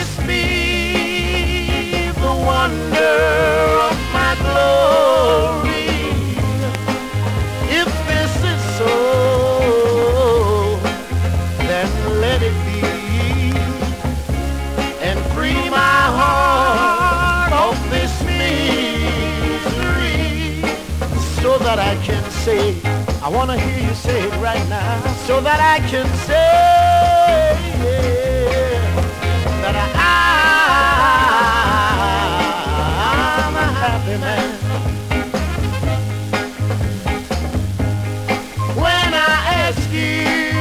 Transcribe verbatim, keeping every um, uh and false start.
this be the wonder of my glory? If this is so, then let it be, and free my heart of this misery, so that I can say, I want to hear you say it right now, so that I can say that I, I'm a happy man.